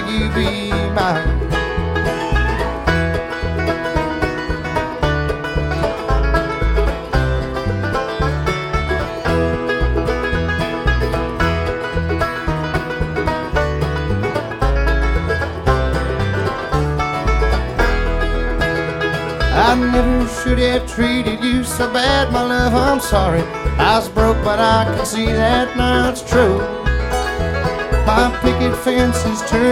will you be mine? I never should have treated you so bad, my love, I'm sorry. I was broke, but I can see that now it's true. My picket fence is turned